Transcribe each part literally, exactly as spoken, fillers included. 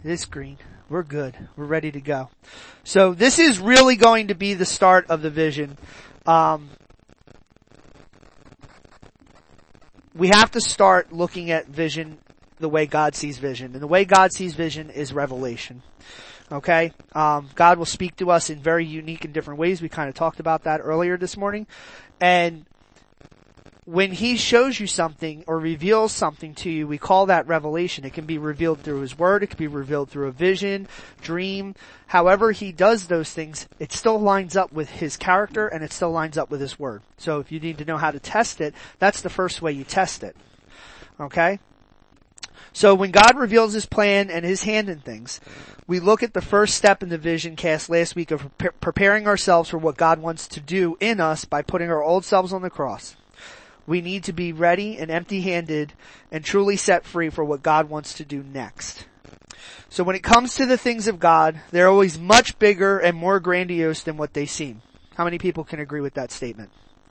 It is green. We're good. We're ready to go. So this is really going to be the start of the vision. Um, we have to start looking at vision the way God sees vision. And the way God sees vision is revelation. Okay? Um, God will speak to us in very unique and different ways. We kind of talked about that earlier this morning. And when He shows you something or reveals something to you, we call that revelation. It can be revealed through His Word. It can be revealed through a vision, dream. However He does those things, it still lines up with His character and it still lines up with His Word. So if you need to know how to test it, that's the first way you test it. Okay? So when God reveals His plan and His hand in things, we look at the first step in the vision cast last week of pre- preparing ourselves for what God wants to do in us by putting our old selves on the cross. We need to be ready and empty-handed and truly set free for what God wants to do next. So when it comes to the things of God, they're always much bigger and more grandiose than what they seem. How many people can agree with that statement?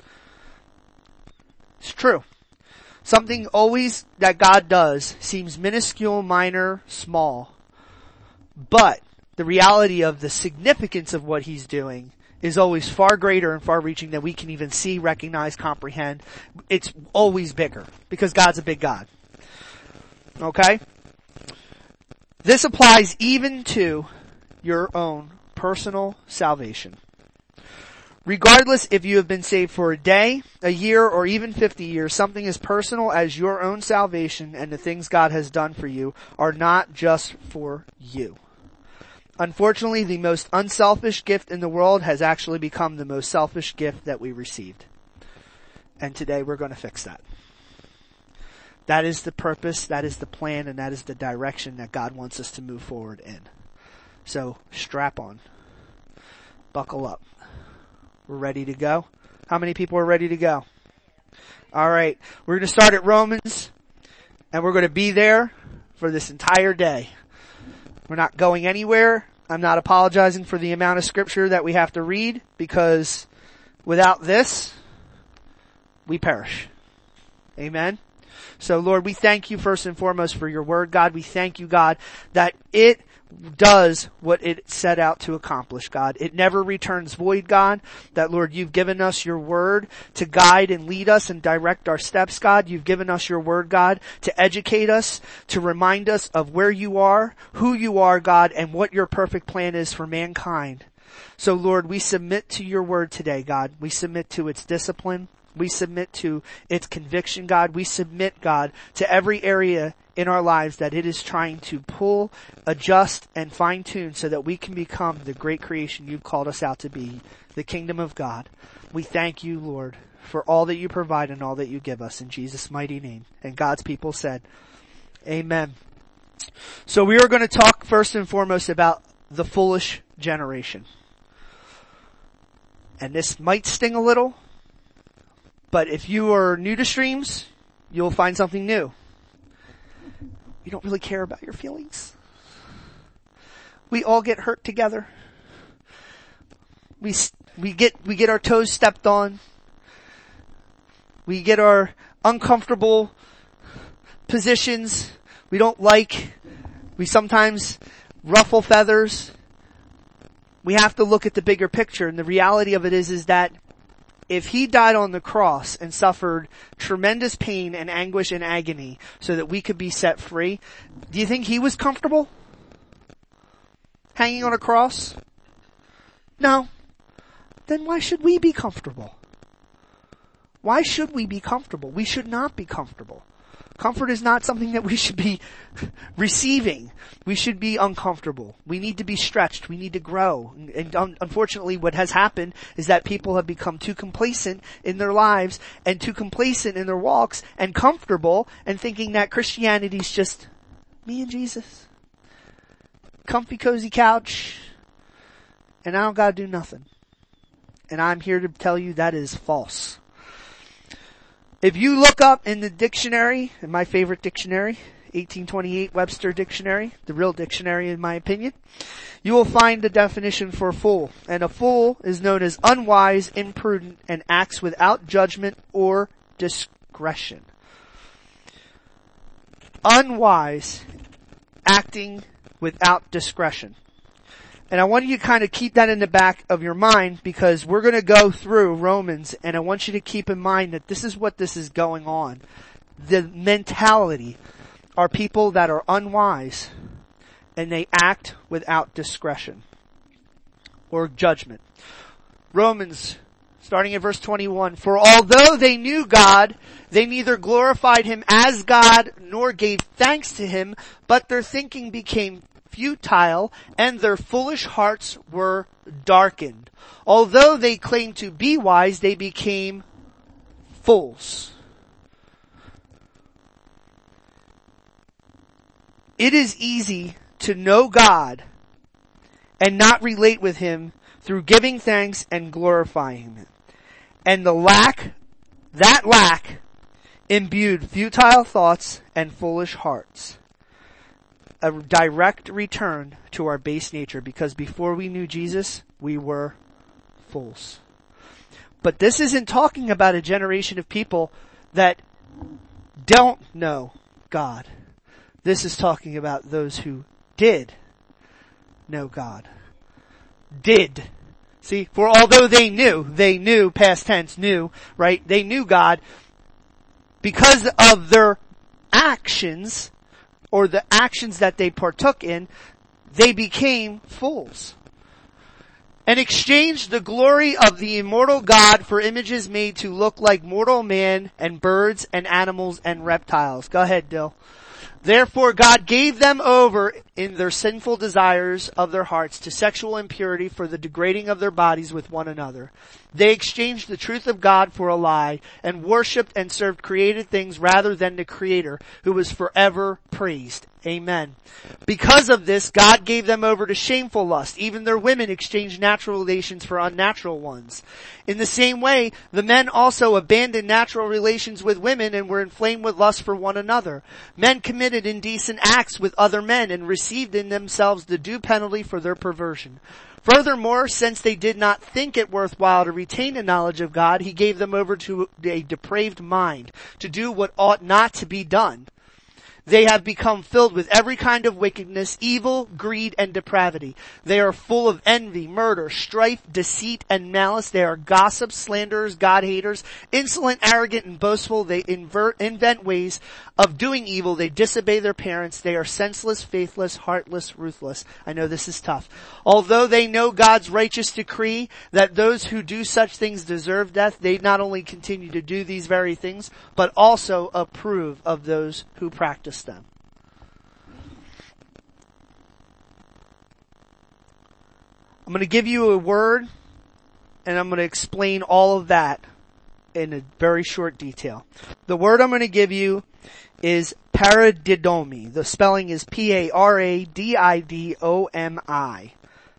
It's true. Something always that God does seems minuscule, minor, small. But the reality of the significance of what He's doing is always far greater and far reaching than we can even see, recognize, comprehend. It's always bigger because God's a big God. Okay? This applies even to your own personal salvation. Regardless if you have been saved for a day, a year, or even fifty years, something as personal as your own salvation and the things God has done for you are not just for you. Unfortunately, the most unselfish gift in the world has actually become the most selfish gift that we received. And today we're going to fix that. That is the purpose, that is the plan, and that is the direction that God wants us to move forward in. So, strap on. Buckle up. We're ready to go. How many people are ready to go? Alright, we're going to start at Romans, and we're going to be there for this entire day. We're not going anywhere. I'm not apologizing for the amount of scripture that we have to read because without this, we perish. Amen. So Lord, we thank you first and foremost for your word, God. We thank you, God, that it does what it set out to accomplish, God. It never returns void, God. That, Lord, you've given us your word to guide and lead us and direct our steps, God. You've given us your word, God, to educate us, to remind us of where you are, who you are, God, and what your perfect plan is for mankind. So, Lord, we submit to your word today, God. We submit to its discipline. We submit to its conviction, God. We submit, God, to every area in our lives that it is trying to pull, adjust, and fine-tune so that we can become the great creation you've called us out to be, the kingdom of God. We thank you, Lord, for all that you provide and all that you give us in Jesus' mighty name. And God's people said, Amen. So we are going to talk first and foremost about the foolish generation. And this might sting a little, but if you are new to streams, you'll find something new. You don't really care about your feelings. We all get hurt together. We, we get, we get our toes stepped on. We get our uncomfortable positions we don't like. We sometimes ruffle feathers. We have to look at the bigger picture, and the reality of it is, is that if he died on the cross and suffered tremendous pain and anguish and agony so that we could be set free, do you think he was comfortable hanging on a cross? No. Then why should we be comfortable? Why should we be comfortable? We should not be comfortable. Comfort is not something that we should be receiving. We should be uncomfortable. We need to be stretched. We need to grow. And un- unfortunately what has happened is that people have become too complacent in their lives and too complacent in their walks and comfortable and thinking that Christianity is just me and Jesus. Comfy, cozy couch. And I don't gotta do nothing. And I'm here to tell you that is false. If you look up in the dictionary, in my favorite dictionary, eighteen twenty-eight Webster Dictionary, the real dictionary in my opinion, you will find the definition for a fool. And a fool is known as unwise, imprudent, and acts without judgment or discretion. Unwise, acting without discretion. And I want you to kind of keep that in the back of your mind, because we're going to go through Romans, and I want you to keep in mind that this is what this is going on. The mentality are people that are unwise, and they act without discretion or judgment. Romans, starting at verse twenty-one, for although they knew God, they neither glorified him as God nor gave thanks to him, but their thinking became futile and their foolish hearts were darkened. Although they claimed to be wise, they became fools. It is easy to know God and not relate with him through giving thanks and glorifying him. And the lack, that lack, imbued futile thoughts and foolish hearts. A direct return to our base nature, because before we knew Jesus, we were fools. But this isn't talking about a generation of people that don't know God. This is talking about those who did know God. Did. See, for although they knew, they knew, past tense, knew, right? They knew God. Because of their actions, or the actions that they partook in, they became fools. And exchanged the glory of the immortal God for images made to look like mortal man and birds and animals and reptiles. Go ahead, Dill. Therefore God gave them over in their sinful desires of their hearts to sexual impurity for the degrading of their bodies with one another. They exchanged the truth of God for a lie and worshipped and served created things rather than the Creator, who was forever praised. Amen. Because of this, God gave them over to shameful lust. Even their women exchanged natural relations for unnatural ones. In the same way, the men also abandoned natural relations with women and were inflamed with lust for one another. Men committed indecent acts with other men and received in themselves the due penalty for their perversion. Furthermore, since they did not think it worthwhile to retain the knowledge of God, he gave them over to a depraved mind to do what ought not to be done. They have become filled with every kind of wickedness, evil, greed, and depravity. They are full of envy, murder, strife, deceit, and malice. They are gossips, slanderers, God-haters, insolent, arrogant, and boastful. They invert, invent ways of doing evil. They disobey their parents. They are senseless, faithless, heartless, ruthless. I know this is tough. Although they know God's righteous decree that those who do such things deserve death, they not only continue to do these very things, but also approve of those who practice them. I'm going to give you a word, and I'm going to explain all of that in a very short detail. The word I'm going to give you is paradidomi. The spelling is P A R A D I D O M I.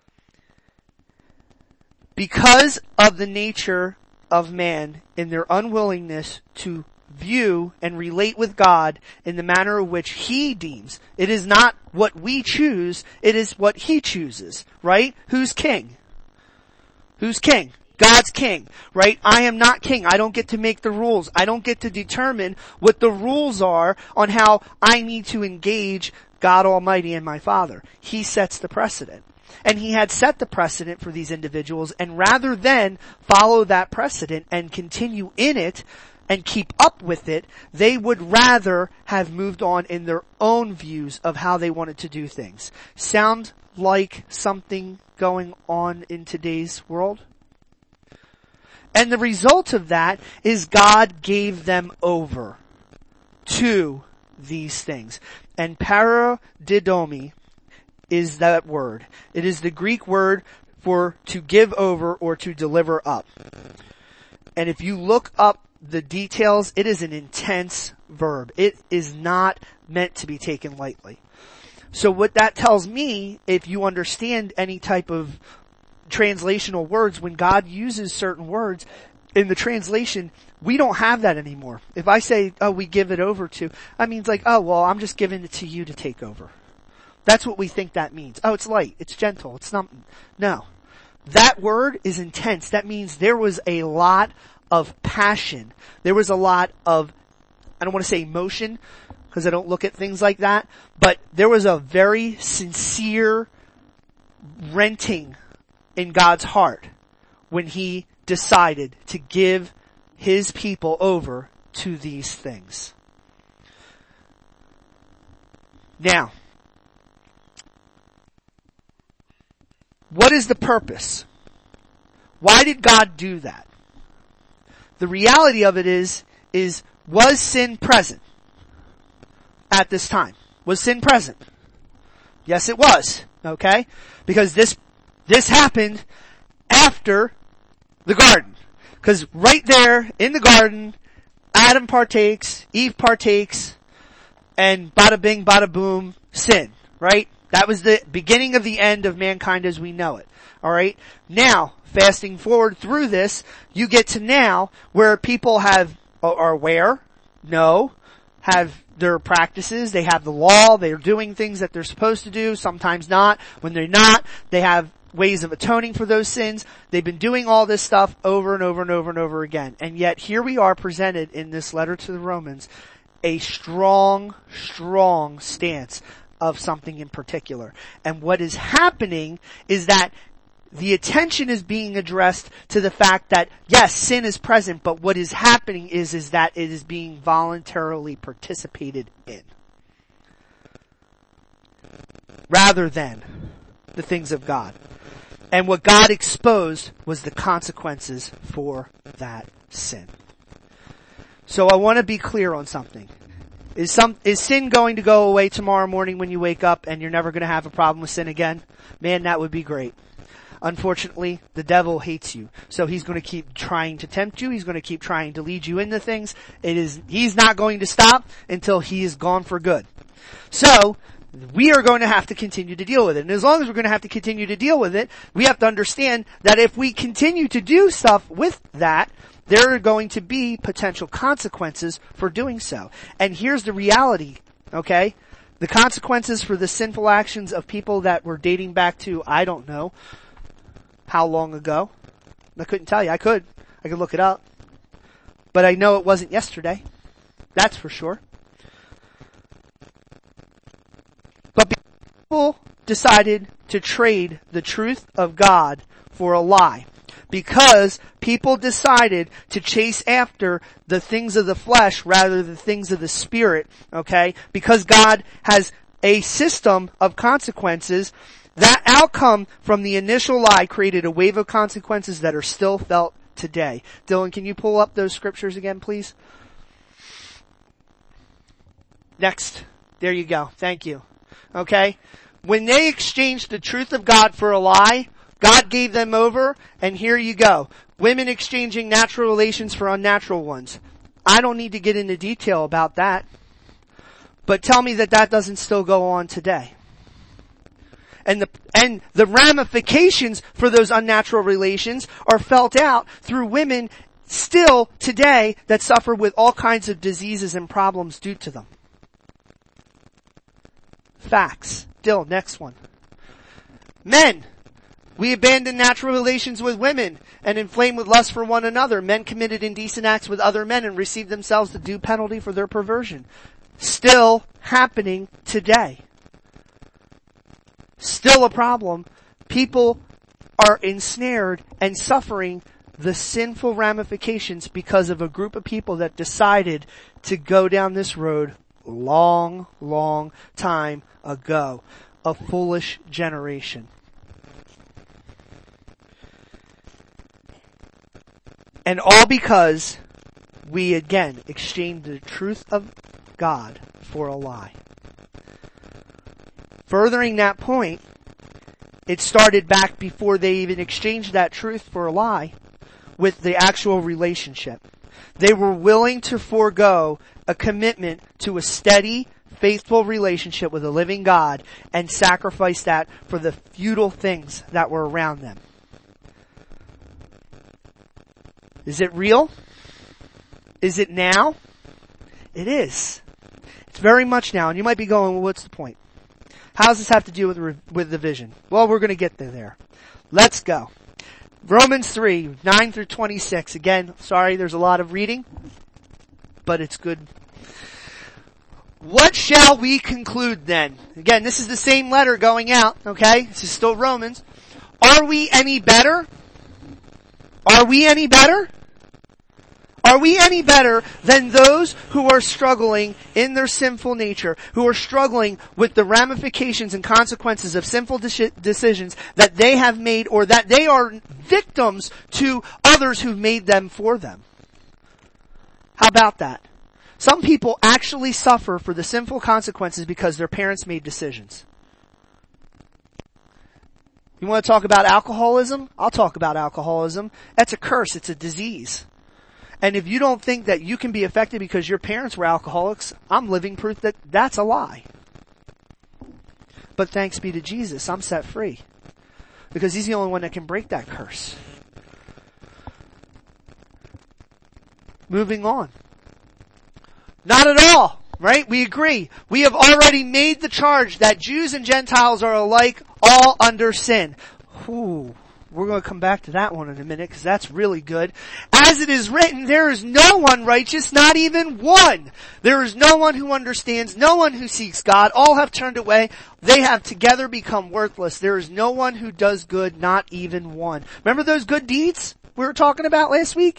Because of the nature of man in their unwillingness to view and relate with God in the manner in which he deems. It is not what we choose, it is what he chooses, right? Who's king? Who's king? God's king, right? I am not king. I don't get to make the rules. I don't get to determine what the rules are on how I need to engage God Almighty and my Father. He sets the precedent. And he had set the precedent for these individuals, and rather than follow that precedent and continue in it, and keep up with it, they would rather have moved on in their own views of how they wanted to do things. Sound like something going on in today's world? And the result of that is God gave them over to these things. And paradidomi is that word. It is the Greek word for to give over or to deliver up. And if you look up the details, it is an intense verb. It is not meant to be taken lightly. So what that tells me, if you understand any type of translational words, when God uses certain words in the translation, we don't have that anymore. If I say, oh, we give it over to, that means like, oh, well, I'm just giving it to you to take over. That's what we think that means. Oh, it's light, it's gentle, it's not, no. That word is intense. That means there was a lot of passion. There was a lot of, I don't want to say emotion, because I don't look at things like that, but there was a very sincere renting in God's heart when he decided to give his people over to these things. Now, what is the purpose? Why did God do that? The reality of it is, is was sin present at this time? Was sin present? Yes, it was. Okay? Because this, this happened after the garden. Because right there in the garden, Adam partakes, Eve partakes, and bada bing, bada boom, sin. Right? That was the beginning of the end of mankind as we know it. Alright? Now, fasting forward through this, you get to now where people have, are aware, know, have their practices, they have the law, they're doing things that they're supposed to do, sometimes not. When they're not, they have ways of atoning for those sins. They've been doing all this stuff over and over and over and over again. And yet here we are presented in this letter to the Romans, a strong, strong stance of something in particular. And what is happening is that the attention is being addressed to the fact that, yes, sin is present, but what is happening is, is that it is being voluntarily participated in. Rather than the things of God. And what God exposed was the consequences for that sin. So I want to be clear on something. Is some, is sin going to go away tomorrow morning when you wake up and you're never going to have a problem with sin again? Man, that would be great. Unfortunately, the devil hates you. So he's going to keep trying to tempt you. He's going to keep trying to lead you into things. It is, he's not going to stop until he is gone for good. So, we are going to have to continue to deal with it. And as long as we're going to have to continue to deal with it, we have to understand that if we continue to do stuff with that, there are going to be potential consequences for doing so. And here's the reality, okay? The consequences for the sinful actions of people that were dating back to, I don't know, how long ago? I couldn't tell you. I could. I could look it up. But I know it wasn't yesterday. That's for sure. But people decided to trade the truth of God for a lie. Because people decided to chase after the things of the flesh rather than the things of the spirit, okay? Because God has a system of consequences. That outcome from the initial lie created a wave of consequences that are still felt today. Dylan, can you pull up those scriptures again, please? Next. There you go. Thank you. Okay? When they exchanged the truth of God for a lie, God gave them over, and here you go. Women exchanging natural relations for unnatural ones. I don't need to get into detail about that. But tell me that that doesn't still go on today. And the, and the ramifications for those unnatural relations are felt out through women still today that suffer with all kinds of diseases and problems due to them. Facts. Still, next one. Men. We abandoned natural relations with women and inflamed with lust for one another. Men committed indecent acts with other men and received themselves the due penalty for their perversion. Still happening today. Still a problem. People are ensnared and suffering the sinful ramifications because of a group of people that decided to go down this road long, long time ago. A foolish generation. And all because we again exchanged the truth of God for a lie. Furthering that point, it started back before they even exchanged that truth for a lie with the actual relationship. They were willing to forego a commitment to a steady, faithful relationship with a living God and sacrifice that for the futile things that were around them. Is it real? Is it now? It is. It's very much now. And you might be going, well, what's the point? How does this have to do with, with the vision? Well, we're going to get there there. Let's go. Romans three, nine through twenty-six. Again, sorry, there's a lot of reading, but it's good. What shall we conclude then? Again, this is the same letter going out, okay? This is still Romans. Are we any better? Are we any better? Are we any better than those who are struggling in their sinful nature, who are struggling with the ramifications and consequences of sinful de- decisions that they have made, or that they are victims to others who've made them for them? How about that? Some people actually suffer for the sinful consequences because their parents made decisions. You want to talk about alcoholism? I'll talk about alcoholism. That's a curse. It's a disease. And if you don't think that you can be affected because your parents were alcoholics, I'm living proof that that's a lie. But thanks be to Jesus, I'm set free. Because He's the only one that can break that curse. Moving on. Not at all, right? We agree. We have already made the charge that Jews and Gentiles are alike, all under sin. Ooh. We're going to come back to that one in a minute because that's really good. As it is written, there is no one righteous, not even one. There is no one who understands, no one who seeks God. All have turned away. They have together become worthless. There is no one who does good, not even one. Remember those good deeds we were talking about last week?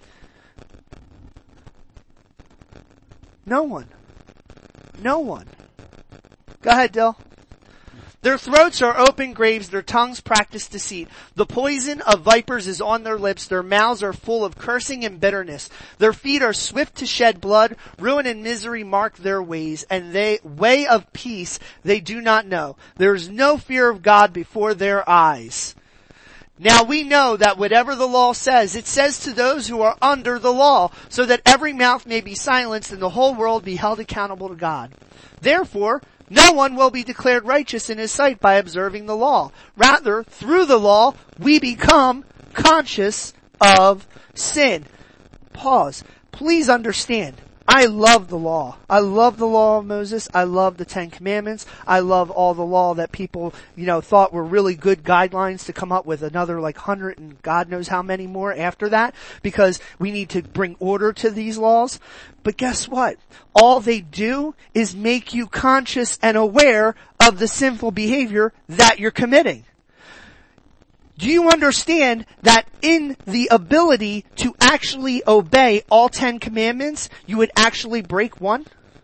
No one. No one. Go ahead, Dill. Their throats are open graves, their tongues practice deceit. The poison of vipers is on their lips, their mouths are full of cursing and bitterness. Their feet are swift to shed blood, ruin and misery mark their ways, and they way of peace they do not know. There is no fear of God before their eyes. Now we know that whatever the law says, it says to those who are under the law, so that every mouth may be silenced and the whole world be held accountable to God. Therefore, no one will be declared righteous in His sight by observing the law. Rather, through the law, we become conscious of sin. Pause. Please understand. I love the law. I love the law of Moses. I love the Ten Commandments. I love all the law that people, you know, thought were really good guidelines to come up with another like hundred and God knows how many more after that, because we need to bring order to these laws. But guess what? All they do is make you conscious and aware of the sinful behavior that you're committing. Do you understand that in the ability to actually obey all Ten Commandments, you would actually break one?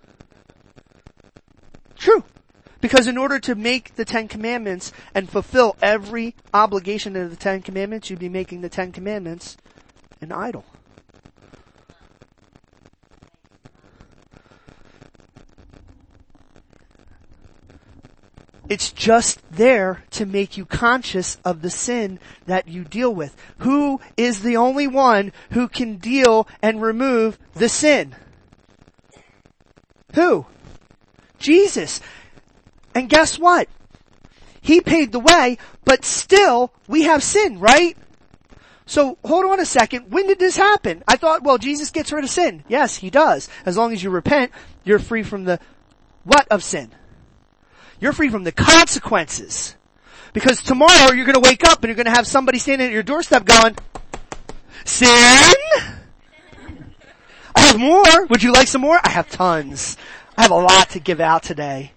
True. Because in order to make the Ten Commandments and fulfill every obligation of the Ten Commandments, you'd be making the Ten Commandments an idol. It's just there to make you conscious of the sin that you deal with. Who is the only one who can deal and remove the sin? Who? Jesus. And guess what? He paid the way, but still we have sin, right? So hold on a second. When did this happen? I thought, well, Jesus gets rid of sin. Yes, He does. As long as you repent, you're free from the what of sin? You're free from the consequences. Because tomorrow you're going to wake up and you're going to have somebody standing at your doorstep going, sin? I have more. Would you like some more? I have tons. I have a lot to give out today.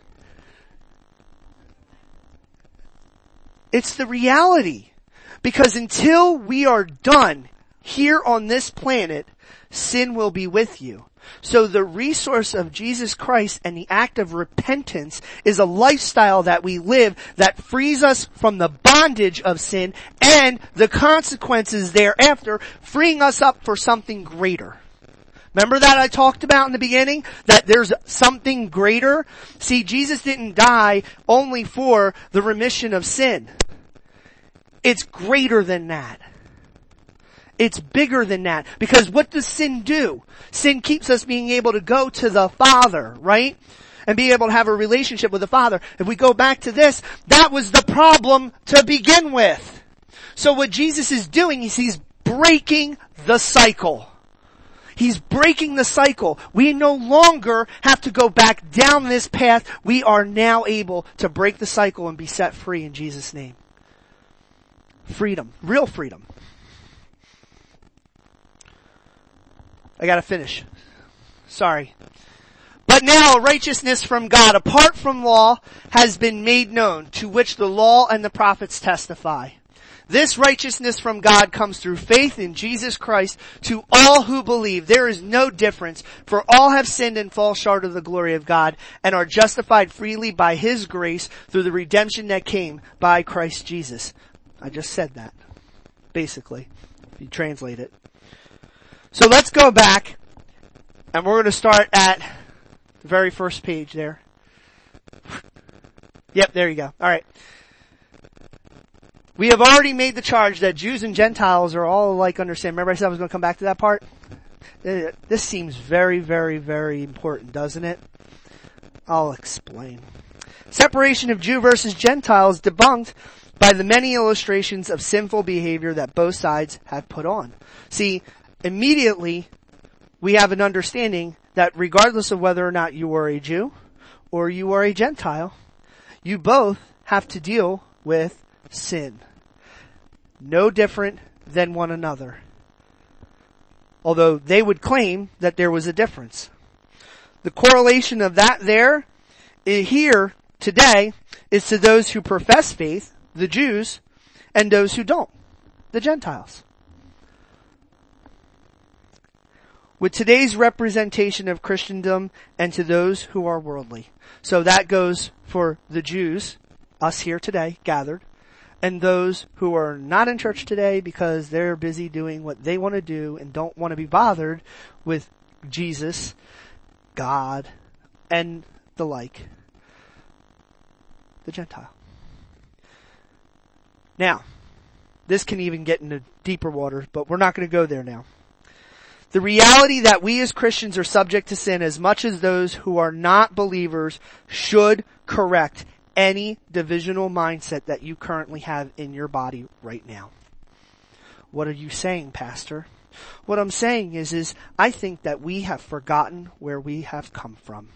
It's the reality. Because until we are done here on this planet, sin will be with you. So the resource of Jesus Christ and the act of repentance is a lifestyle that we live that frees us from the bondage of sin and the consequences thereafter, freeing us up for something greater. Remember that I talked about in the beginning? That there's something greater? See, Jesus didn't die only for the remission of sin. It's greater than that. It's bigger than that. Because what does sin do? Sin keeps us being able to go to the Father, right? And be able to have a relationship with the Father. If we go back to this, that was the problem to begin with. So what Jesus is doing is He's breaking the cycle. He's breaking the cycle. We no longer have to go back down this path. We are now able to break the cycle and be set free in Jesus' name. Freedom. Real freedom. I gotta finish. Sorry. But But now righteousness from God, apart from law, has been made known, to which the law and the prophets testify. This righteousness from God comes through faith in Jesus Christ to all who believe. There is no difference, for all have sinned and fall short of the glory of God, and are justified freely by His grace through the redemption that came by Christ Jesus. I just said that, basically, if you translate it. So let's go back, and we're going to start at the very first page there. Yep, there you go. All right. We have already made the charge that Jews and Gentiles are all alike under sin. Remember I said I was going to come back to that part? This seems very, very, very important, doesn't it? I'll explain. Separation of Jew versus Gentile is debunked by the many illustrations of sinful behavior that both sides have put on. See, immediately we have an understanding that regardless of whether or not you are a Jew or you are a Gentile, you both have to deal with sin. No different than one another. Although they would claim that there was a difference. The correlation of that there, here, today, is to those who profess faith, the Jews, and those who don't, the Gentiles. With today's representation of Christendom and to those who are worldly. So that goes for the Jews, us here today, gathered, and those who are not in church today because they're busy doing what they want to do and don't want to be bothered with Jesus, God, and the like. The Gentile. Now, this can even get into deeper waters, but we're not going to go there now. The reality that we as Christians are subject to sin as much as those who are not believers should correct any divisional mindset that you currently have in your body right now. What are you saying, Pastor? What I'm saying is, is I think that we have forgotten where we have come from.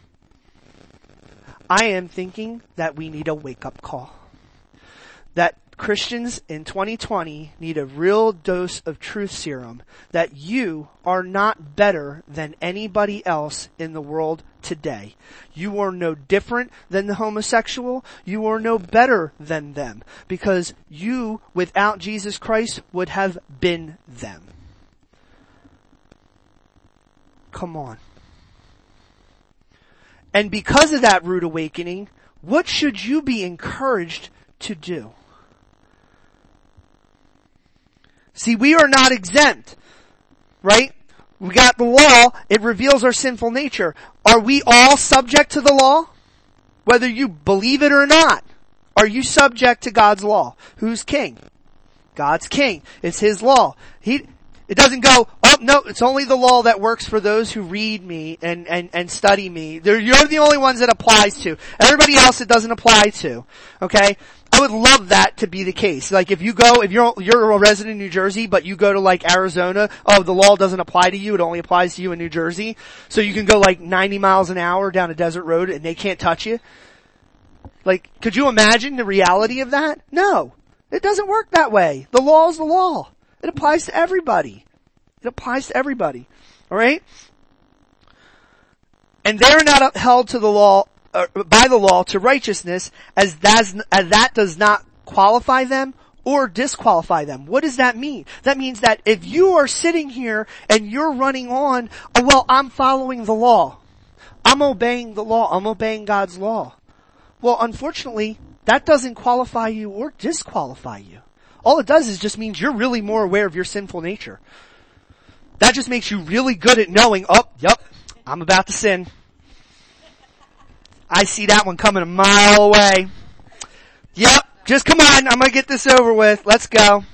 I am thinking that we need a wake-up call. That Christians in twenty twenty need a real dose of truth serum that you are not better than anybody else in the world today. You are no different than the homosexual. You are no better than them because you, without Jesus Christ, would have been them. Come on. And because of that rude awakening, what should you be encouraged to do? See, we are not exempt, right? We got the law. It reveals our sinful nature. Are we all subject to the law? Whether you believe it or not. Are you subject to God's law? Who's king? God's king. It's His law. He, it doesn't go, oh no, it's only the law that works for those who read me and, and, and study me. They're, you're the only ones that applies to. Everybody else it doesn't apply to. Okay? I would love that to be the case. Like if you go, if you're, you're a resident in New Jersey, but you go to like Arizona, oh, the law doesn't apply to you, it only applies to you in New Jersey. So you can go like ninety miles an hour down a desert road and they can't touch you. Like, could you imagine the reality of that? No. It doesn't work that way. The law is the law. It applies to everybody. It applies to everybody. Alright? And they're not held to the law, Uh, by the law to righteousness as, as that does not qualify them or disqualify them. What does that mean? That means that if you are sitting here and you're running on, oh, well, I'm following the law. I'm obeying the law. I'm obeying God's law. Well, unfortunately, that doesn't qualify you or disqualify you. All it does is just means you're really more aware of your sinful nature. That just makes you really good at knowing, oh, yep, I'm about to sin. I see that one coming a mile away. Yep, just come on, I'm gonna get this over with. Let's go.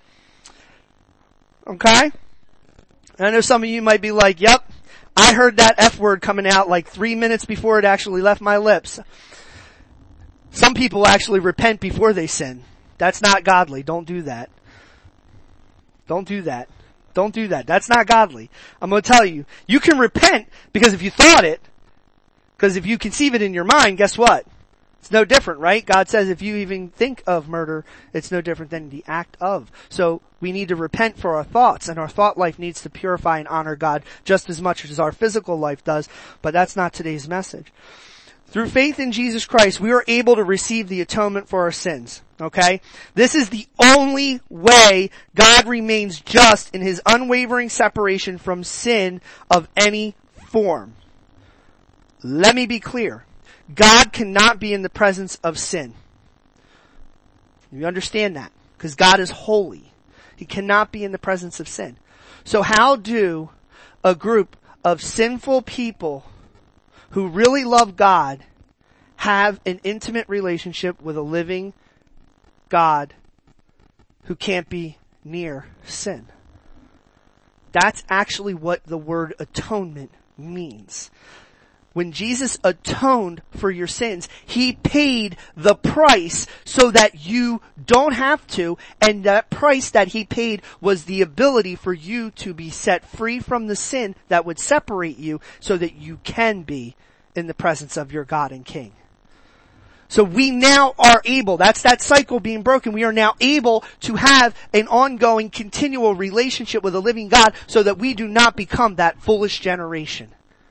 Okay? And I know some of you might be like, yep, I heard that F word coming out like three minutes before it actually left my lips. Some people actually repent before they sin. That's not godly. Don't do that. Don't do that. Don't do that. That's not godly. I'm gonna tell you, you can repent because if you thought it, because if you conceive it in your mind, guess what? It's no different, right? God says if you even think of murder, it's no different than the act of. So we need to repent for our thoughts, and our thought life needs to purify and honor God just as much as our physical life does, but that's not today's message. Through faith in Jesus Christ, we are able to receive the atonement for our sins. Okay? This is the only way God remains just in his unwavering separation from sin of any form. Let me be clear. God cannot be in the presence of sin. You understand that? Because God is holy. He cannot be in the presence of sin. So how do a group of sinful people who really love God have an intimate relationship with a living God who can't be near sin? That's actually what the word atonement means. When Jesus atoned for your sins, he paid the price so that you don't have to, and that price that he paid was the ability for you to be set free from the sin that would separate you so that you can be in the presence of your God and King. So we now are able, that's that cycle being broken, we are now able to have an ongoing, continual relationship with a living God so that we do not become that foolish generation.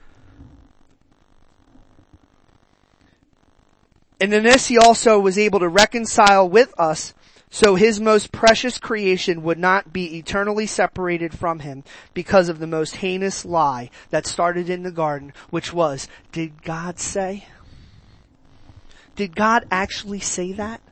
And in this he also was able to reconcile with us so his most precious creation would not be eternally separated from him because of the most heinous lie that started in the garden, which was, did God say? Did God actually say that?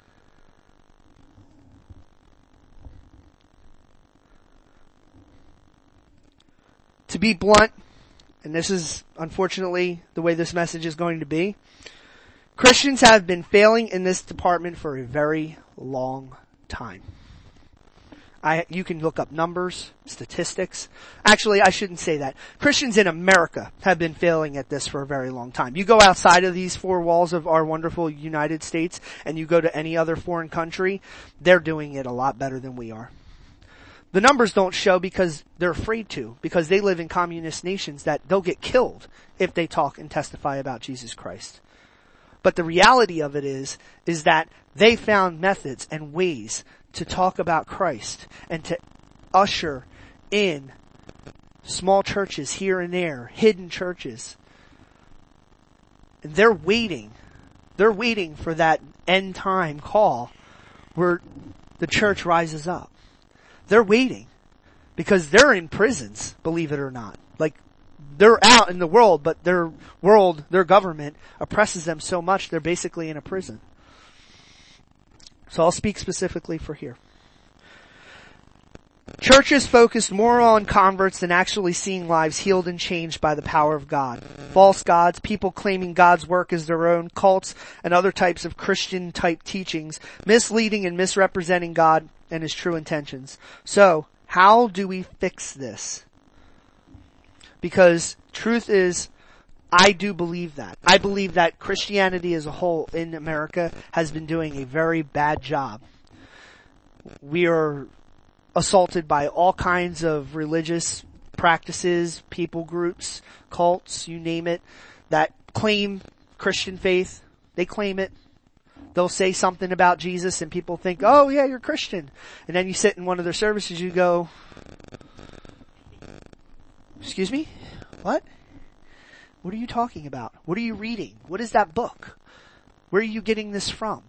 To be blunt, and this is unfortunately the way this message is going to be, Christians have been failing in this department for a very long time. I, you can look up numbers, statistics. Actually, I shouldn't say that. Christians in America have been failing at this for a very long time. You go outside of these four walls of our wonderful United States and you go to any other foreign country, they're doing it a lot better than we are. The numbers don't show because they're afraid to, because they live in communist nations that they'll get killed if they talk and testify about Jesus Christ. But the reality of it is, is that they found methods and ways to talk about Christ and to usher in small churches here and there, hidden churches. And they're waiting. They're waiting for that end time call where the church rises up. They're waiting because they're in prisons, believe it or not. Like, they're out in the world, but their world, their government oppresses them so much they're basically in a prison. So I'll speak specifically for here. Churches focused more on converts than actually seeing lives healed and changed by the power of God. False gods, people claiming God's work as their own, cults, and other types of Christian-type teachings, misleading and misrepresenting God and his true intentions. So, how do we fix this? Because truth is, I do believe that. I believe that Christianity as a whole in America has been doing a very bad job. We are assaulted by all kinds of religious practices, people groups, cults, you name it, that claim Christian faith. They claim it. They'll say something about Jesus and people think, oh yeah, you're Christian. And then you sit in one of their services, you go, excuse me? What? What are you talking about? What are you reading? What is that book? Where are you getting this from?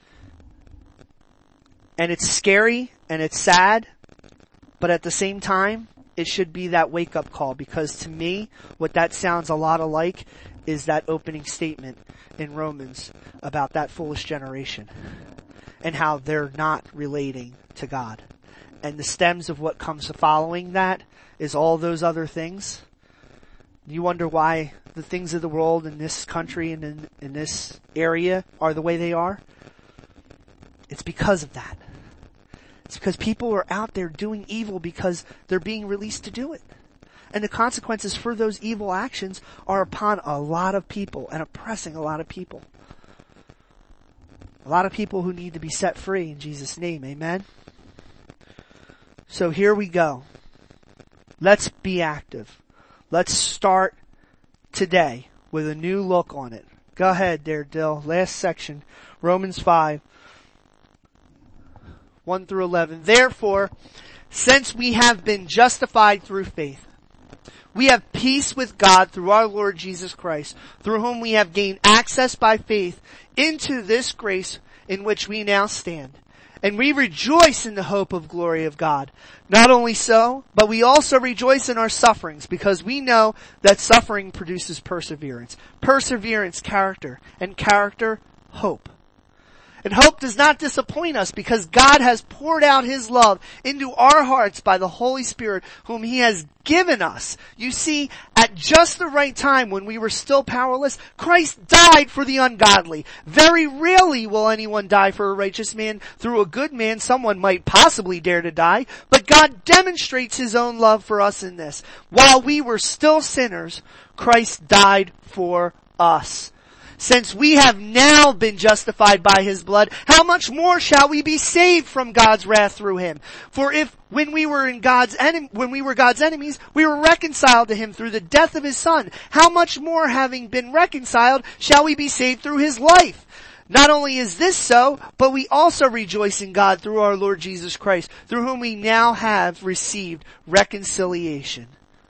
And it's scary and it's sad, but at the same time, it should be that wake-up call, because to me, what that sounds a lot alike is that opening statement in Romans about that foolish generation and how they're not relating to God. And the stems of what comes following that is all those other things. You wonder why the things of the world in this country and in, in this area are the way they are? It's because of that. It's because people are out there doing evil because they're being released to do it. And the consequences for those evil actions are upon a lot of people and oppressing a lot of people. A lot of people who need to be set free in Jesus' name. Amen? So here we go. Let's be active. Let's start today with a new look on it. Go ahead there, Dill. Last section. Romans five. one through eleven. Therefore, since we have been justified through faith, we have peace with God through our Lord Jesus Christ, through whom we have gained access by faith into this grace in which we now stand. And we rejoice in the hope of glory of God. Not only so, but we also rejoice in our sufferings, because we know that suffering produces perseverance. Perseverance, character, and character, hope. And hope does not disappoint us, because God has poured out His love into our hearts by the Holy Spirit, whom He has given us. You see, at just the right time when we were still powerless, Christ died for the ungodly. Very rarely will anyone die for a righteous man. Through a good man, someone might possibly dare to die. But God demonstrates His own love for us in this. While we were still sinners, Christ died for us. Since we have now been justified by His blood, how much more shall we be saved from God's wrath through Him? For if when we were in God's enem- when we were God's enemies, we were reconciled to Him through the death of His Son, how much more, having been reconciled, shall we be saved through His life? Not only is this so, but we also rejoice in God through our Lord Jesus Christ, through whom we now have received reconciliation.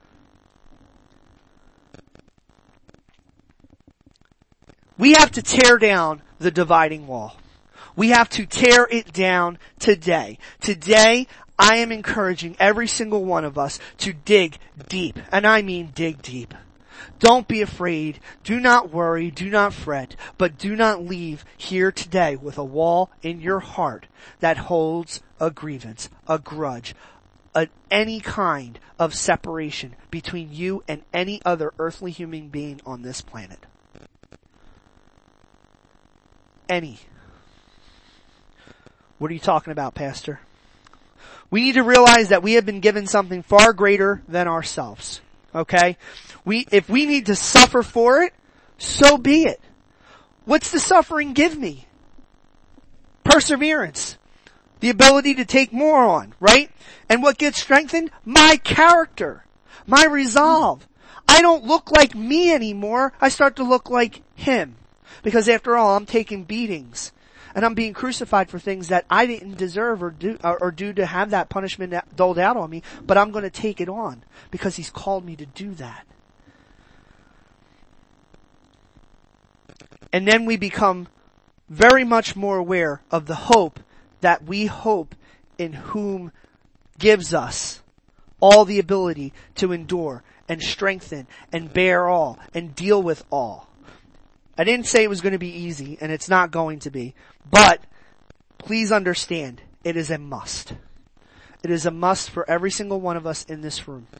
We have to tear down the dividing wall. We have to tear it down today. Today, I am encouraging every single one of us to dig deep. And I mean dig deep. Don't be afraid. Do not worry. Do not fret. But do not leave here today with a wall in your heart that holds a grievance, a grudge, a, any kind of separation between you and any other earthly human being on this planet. Any. What are you talking about, Pastor? We need to realize that we have been given something far greater than ourselves. Okay? We, if we need to suffer for it, so be it. What's the suffering give me? Perseverance. The ability to take more on, right? And what gets strengthened? My character. My resolve. I don't look like me anymore. I start to look like Him. Because after all, I'm taking beatings. And I'm being crucified for things that I didn't deserve or do, or, or do to have that punishment doled out on me. But I'm going to take it on. Because He's called me to do that. And then we become very much more aware of the hope that we hope in whom gives us all the ability to endure and strengthen and bear all and deal with all. I didn't say it was going to be easy, and it's not going to be. But please understand, it is a must. It is a must for every single one of us in this room.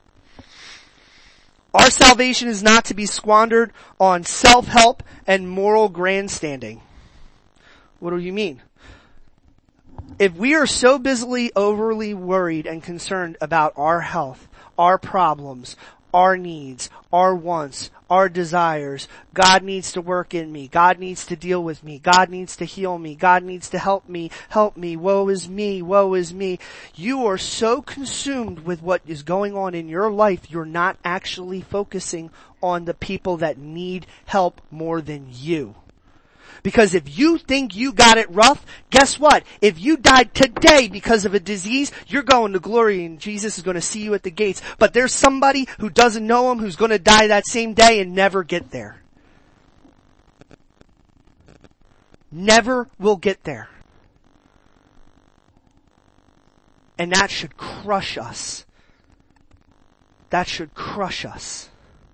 Our salvation is not to be squandered on self-help and moral grandstanding. What do you mean? If we are so busily overly worried and concerned about our health, our problems, our needs, our wants, our desires, God needs to work in me, God needs to deal with me, God needs to heal me, God needs to help me, help me, woe is me, woe is me. You are so consumed with what is going on in your life, you're not actually focusing on the people that need help more than you. Because if you think you got it rough, guess what? If you died today because of a disease, you're going to glory and Jesus is going to see you at the gates. But there's somebody who doesn't know Him who's going to die that same day and never get there. Never will get there. And that should crush us. That should crush us.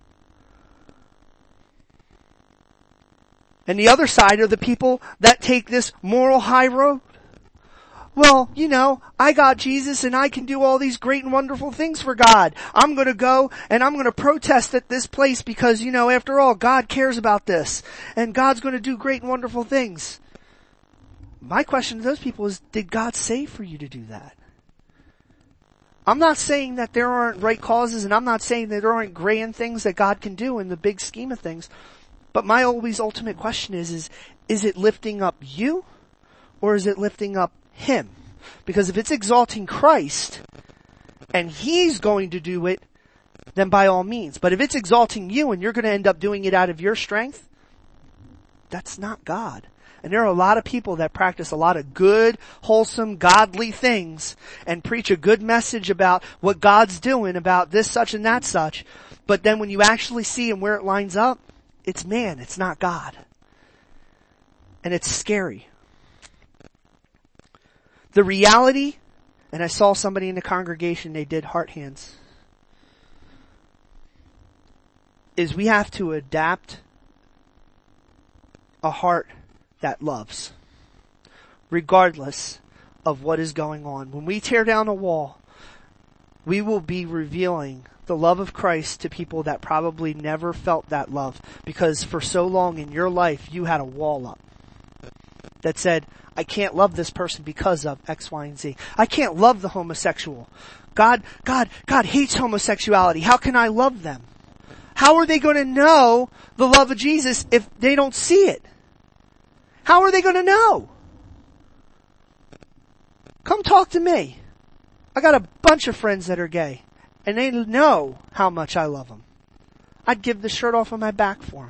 And the other side are the people that take this moral high road. Well, you know, I got Jesus and I can do all these great and wonderful things for God. I'm going to go and I'm going to protest at this place because, you know, after all, God cares about this. And God's going to do great and wonderful things. My question to those people is, did God say for you to do that? I'm not saying that there aren't right causes, and I'm not saying that there aren't grand things that God can do in the big scheme of things. But my always ultimate question is, is, is it lifting up you or is it lifting up Him? Because if it's exalting Christ and He's going to do it, then by all means. But if it's exalting you and you're going to end up doing it out of your strength, That's not God. And there are a lot of people that practice a lot of good, wholesome, godly things and preach a good message about what God's doing, about this, such, and that, such. But then when you actually see and where it lines up, it's man, it's not God. And it's scary. The reality, and I saw somebody in the congregation, they did heart hands, is we have to adapt a heart that loves, regardless of what is going on. When we tear down a wall, we will be revealing the love of Christ to people that probably never felt that love, because for so long in your life you had a wall up that said, I can't love this person because of X, Y, and Z. I can't love the homosexual. God, God, God hates homosexuality. How can I love them? How are they going to know the love of Jesus if they don't see it? How are they going to know? Come talk to me. I got a bunch of friends that are gay, and they know how much I love them. I'd give the shirt off of my back for them.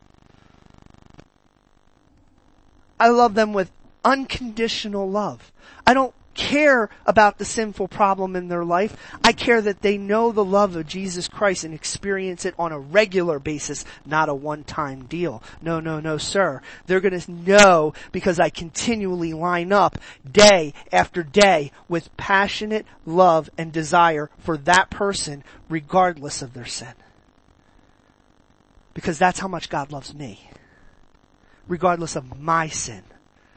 I love them with unconditional love. I don't care about the sinful problem in their life. I care that they know the love of Jesus Christ and experience it on a regular basis, not a one-time deal. No, no, no, sir. They're going to know because I continually line up day after day with passionate love and desire for that person regardless of their sin. Because that's how much God loves me, regardless of my sin.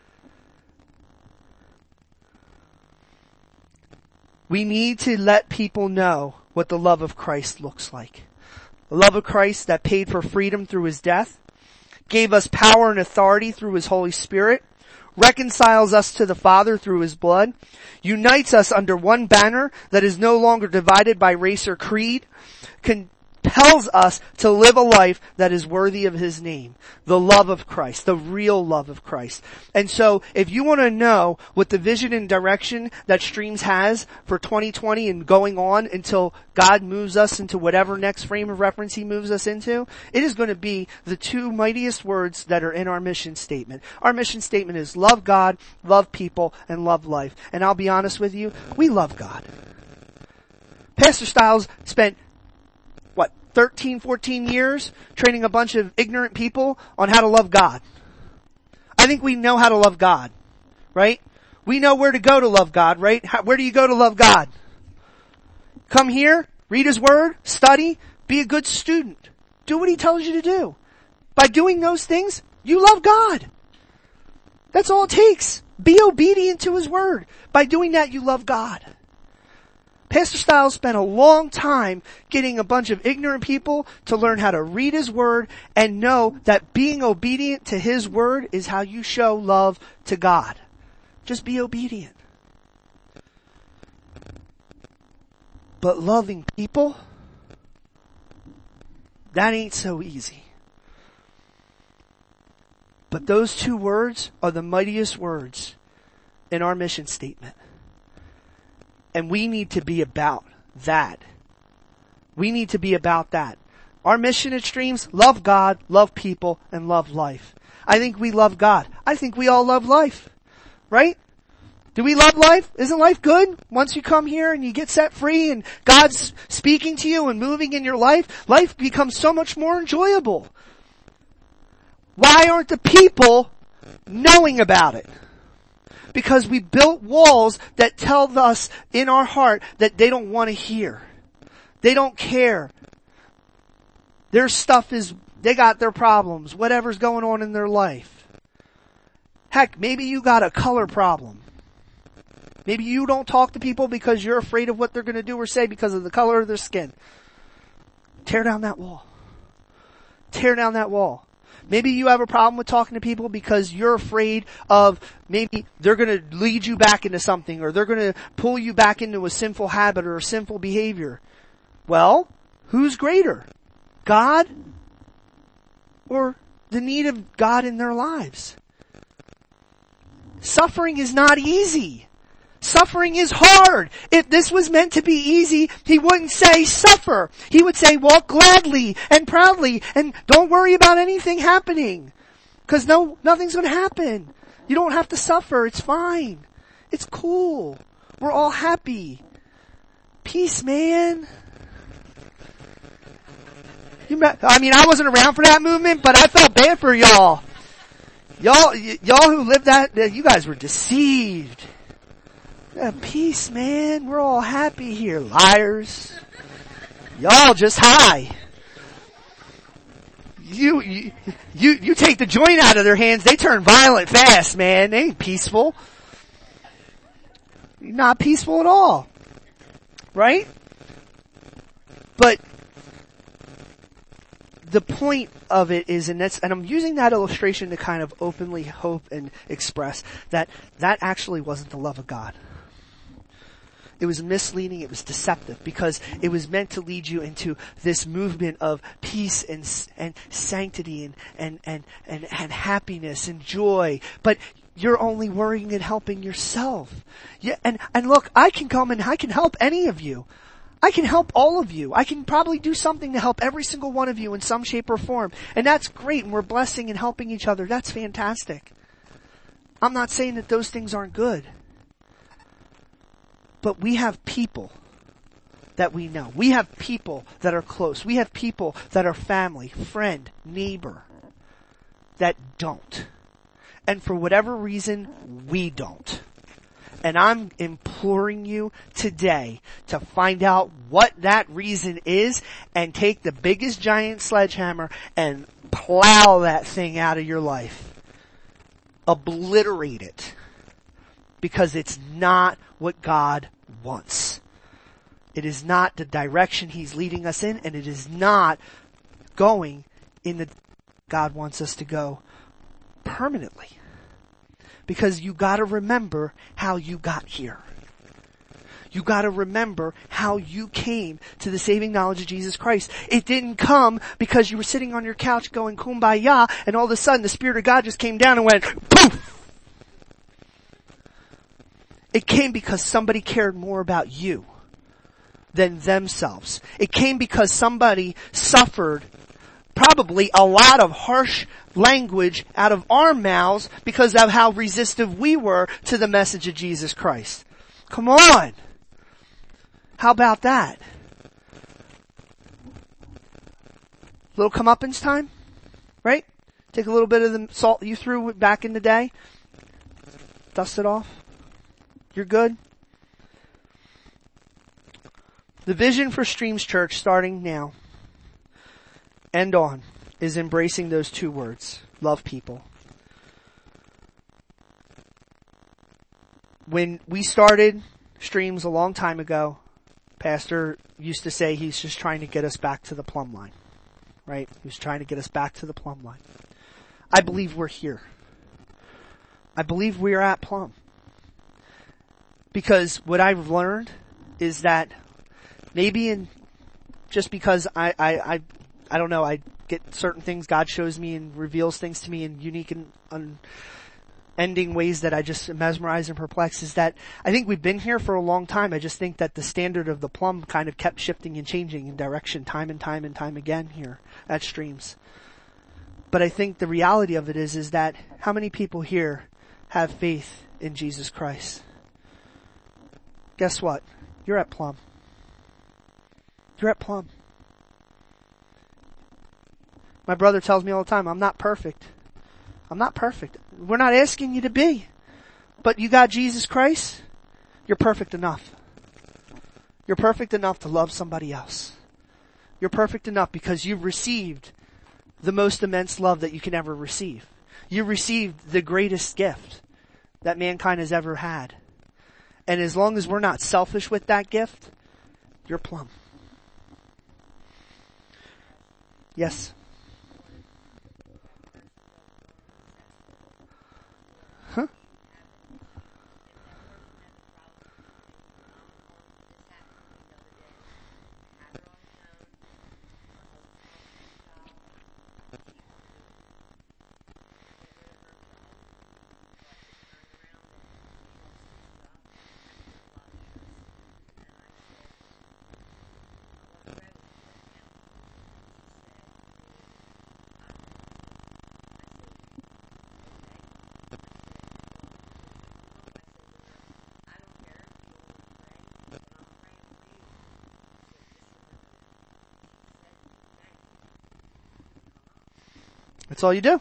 We need to let people know what the love of Christ looks like. The love of Christ that paid for freedom through His death, gave us power and authority through His Holy Spirit, reconciles us to the Father through His blood, unites us under one banner that is no longer divided by race or creed, can compels us to live a life that is worthy of His name. The love of Christ, the real love of Christ. And so, if you want to know what the vision and direction that Streams has for twenty twenty and going on until God moves us into whatever next frame of reference He moves us into, it is going to be the two mightiest words that are in our mission statement. Our mission statement is love God, love people, and love life. And I'll be honest with you, we love God. Pastor Stiles spent thirteen, fourteen years training a bunch of ignorant people on how to love God. I think we know how to love God, right? We know where to go to love God, right? How, where do you go to love God? Come here, read His Word, study, be a good student. Do what He tells you to do. By doing those things, you love God. That's all it takes. Be obedient to His Word. By doing that, you love God. Pastor Stiles spent a long time getting a bunch of ignorant people to learn how to read His Word and know that being obedient to His Word is how you show love to God. Just be obedient. But loving people, that ain't so easy. But those two words are the mightiest words in our mission statement. And we need to be about that. We need to be about that. Our mission at Streams, love God, love people, and love life. I think we love God. I think we all love life. Right? Do we love life? Isn't life good? Once you come here and you get set free and God's speaking to you and moving in your life, life becomes so much more enjoyable. Why aren't the people knowing about it? Because we built walls that tell us in our heart that they don't want to hear. They don't care. Their stuff is, they got their problems, whatever's going on in their life. Heck, maybe you got a color problem. Maybe you don't talk to people because you're afraid of what they're going to do or say because of the color of their skin. Tear down that wall. Tear down that wall. Maybe you have a problem with talking to people because you're afraid of maybe they're going to lead you back into something or they're going to pull you back into a sinful habit or a sinful behavior. Well, who's greater? God or the need of God in their lives? Suffering is not easy. Suffering is hard. If this was meant to be easy, He wouldn't say suffer. He would say walk gladly and proudly and don't worry about anything happening. Cause no, nothing's gonna happen. You don't have to suffer. It's fine. It's cool. We're all happy. Peace, man. You met, I mean, I wasn't around for that movement, but I felt bad for y'all. Y'all, y- y'all who lived that, you guys were deceived. Yeah, peace, man. We're all happy here. Liars. Y'all just high. You, you, you, you take the joint out of their hands, they turn violent fast, man. They ain't peaceful. You're not peaceful at all. Right? But the point of it is, and that's, and I'm using that illustration to kind of openly hope and express that that actually wasn't the love of God. It was misleading, it was deceptive, because it was meant to lead you into this movement of peace and, and sanctity and, and, and, and, and happiness and joy. But you're only worrying and helping yourself. Yeah, and, and look, I can come and I can help any of you. I can help all of you. I can probably do something to help every single one of you in some shape or form. And that's great, and we're blessing and helping each other. That's fantastic. I'm not saying that those things aren't good. But we have people that we know. We have people that are close. We have people that are family, friend, neighbor, that don't. And for whatever reason, we don't. And I'm imploring you today to find out what that reason is and take the biggest giant sledgehammer and plow that thing out of your life. Obliterate it. Because it's not what God wants. It is not the direction He's leading us in, and it is not going in the God wants us to go permanently. Because you gotta remember how you got here. You gotta remember how you came to the saving knowledge of Jesus Christ. It didn't come because you were sitting on your couch going kumbaya, and all of a sudden the Spirit of God just came down and went poof! It came because somebody cared more about you than themselves. It came because somebody suffered probably a lot of harsh language out of our mouths because of how resistive we were to the message of Jesus Christ. Come on. How about that? Little comeuppance time, right? Take a little bit of the salt you threw back in the day. Dust it off. You're good? The vision for Streams Church starting now and on is embracing those two words. Love people. When we started Streams a long time ago, Pastor used to say he's just trying to get us back to the plumb line. Right? He was trying to get us back to the plumb line. I believe we're here. I believe we're at plumb. Because what I've learned is that maybe in, just because I, I, I, I don't know, I get certain things, God shows me and reveals things to me in unique and unending ways that I just mesmerize and perplex, is that I think we've been here for a long time. I just think that the standard of the plumb kind of kept shifting and changing in direction time and time and time again here at Streams. But I think the reality of it is, is that how many people here have faith in Jesus Christ? Guess what? You're at plumb. You're at plumb. My brother tells me all the time, I'm not perfect. I'm not perfect. We're not asking you to be. But you got Jesus Christ, you're perfect enough. You're perfect enough to love somebody else. You're perfect enough because you've received the most immense love that you can ever receive. You received the greatest gift that mankind has ever had. And as long as we're not selfish with that gift, you're plumb. Yes. Huh? That's all you do.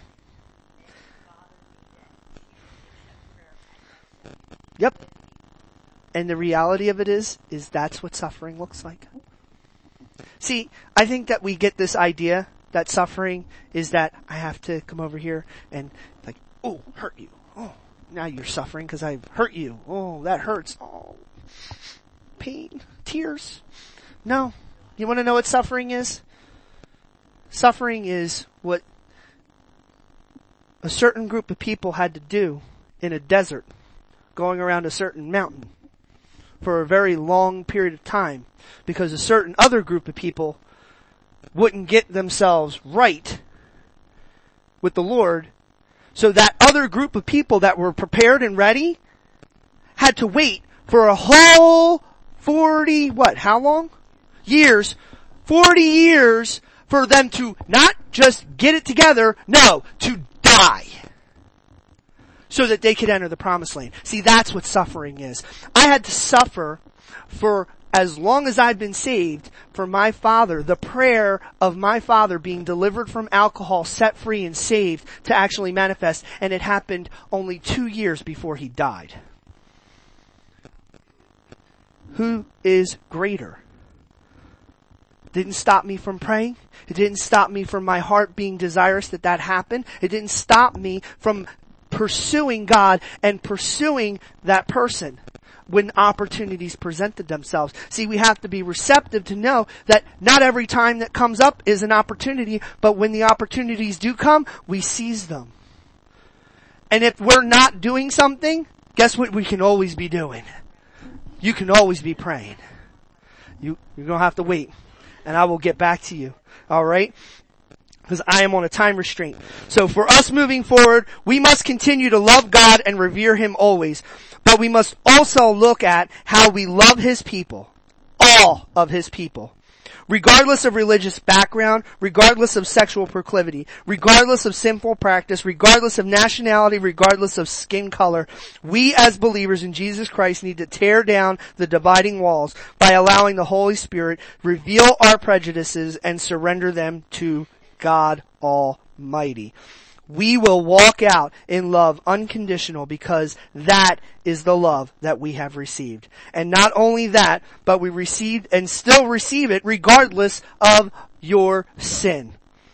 Yep. And the reality of it is, is that's what suffering looks like. See, I think that we get this idea that suffering is that I have to come over here and like, oh, hurt you. Oh, now you're suffering because I hurt you. Oh, that hurts. Oh, pain, tears. No. You want to know what suffering is? Suffering is what a certain group of people had to do in a desert, going around a certain mountain for a very long period of time, because a certain other group of people wouldn't get themselves right with the Lord. So that other group of people that were prepared and ready had to wait for a whole forty, what, how long? Years. forty years for them to not just get it together, no, to die. So that they could enter the promised land. See, that's what suffering is. I had to suffer for as long as I've been saved for my father, the prayer of my father being delivered from alcohol, set free and saved to actually manifest. And it happened only two years before he died. Who is greater? Didn't stop me from praying. It didn't stop me from my heart being desirous that that happened. It didn't stop me from pursuing God and pursuing that person when opportunities presented themselves. See, we have to be receptive to know that not every time that comes up is an opportunity, but when the opportunities do come, we seize them. And if we're not doing something, guess what we can always be doing? You can always be praying. You, you're gonna have to wait. And I will get back to you. Alright? Because I am on a time restraint. So for us moving forward, we must continue to love God and revere Him always. But we must also look at how we love His people. All of His people. Regardless of religious background, regardless of sexual proclivity, regardless of sinful practice, regardless of nationality, regardless of skin color, we as believers in Jesus Christ need to tear down the dividing walls by allowing the Holy Spirit reveal our prejudices and surrender them to God Almighty. We will walk out in love unconditional because that is the love that we have received. And not only that, but we received and still receive it regardless of your sin.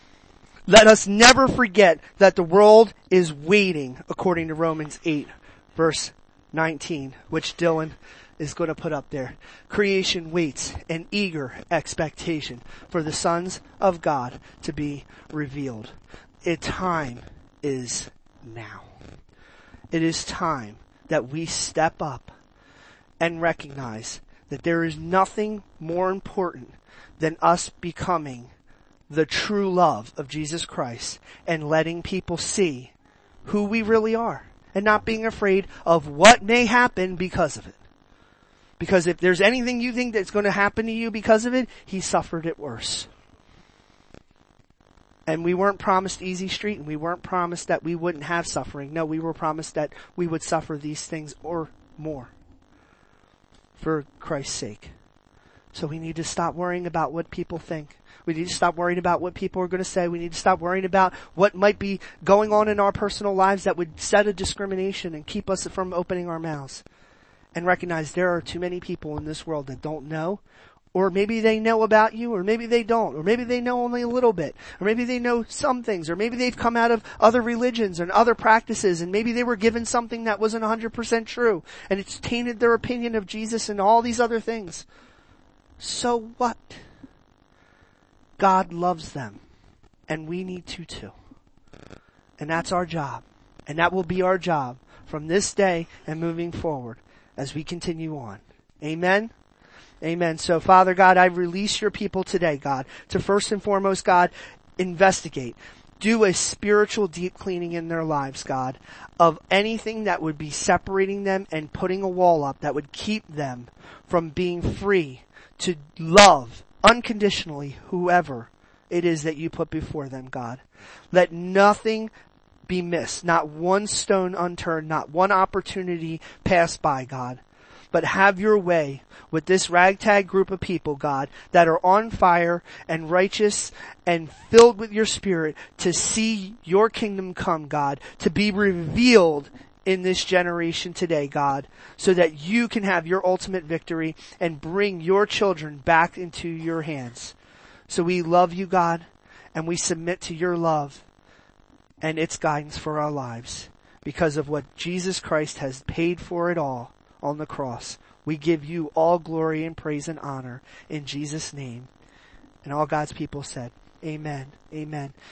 Let us never forget that the world is waiting, according to Romans eight, verse nineteen, which Dylan is going to put up there. Creation waits in eager expectation for the sons of God to be revealed. It time is now. It is time that we step up and recognize that there is nothing more important than us becoming the true love of Jesus Christ and letting people see who we really are and not being afraid of what may happen because of it. Because if there's anything you think that's going to happen to you because of it, He suffered it worse. And we weren't promised easy street, and we weren't promised that we wouldn't have suffering. No, we were promised that we would suffer these things or more for Christ's sake. So we need to stop worrying about what people think. We need to stop worrying about what people are going to say. We need to stop worrying about what might be going on in our personal lives that would set a discrimination and keep us from opening our mouths. And recognize there are too many people in this world that don't know. Or maybe they know about you, or maybe they don't, or maybe they know only a little bit, or maybe they know some things, or maybe they've come out of other religions and other practices, and maybe they were given something that wasn't one hundred percent true, and it's tainted their opinion of Jesus and all these other things. So what? God loves them, and we need to too. And that's our job, and that will be our job from this day and moving forward as we continue on. Amen? Amen. So Father God, I release your people today, God, to first and foremost, God, investigate. Do a spiritual deep cleaning in their lives, God, of anything that would be separating them and putting a wall up that would keep them from being free to love unconditionally whoever it is that you put before them, God. Let nothing be missed, not one stone unturned, not one opportunity pass by, God. but have your way with this ragtag group of people, God, that are on fire and righteous and filled with your Spirit to see your kingdom come, God, to be revealed in this generation today, God, so that you can have your ultimate victory and bring your children back into your hands. So we love you, God, and we submit to your love and its guidance for our lives because of what Jesus Christ has paid for it all on the cross. We give you all glory and praise and honor in Jesus' name. And all God's people said, amen, amen.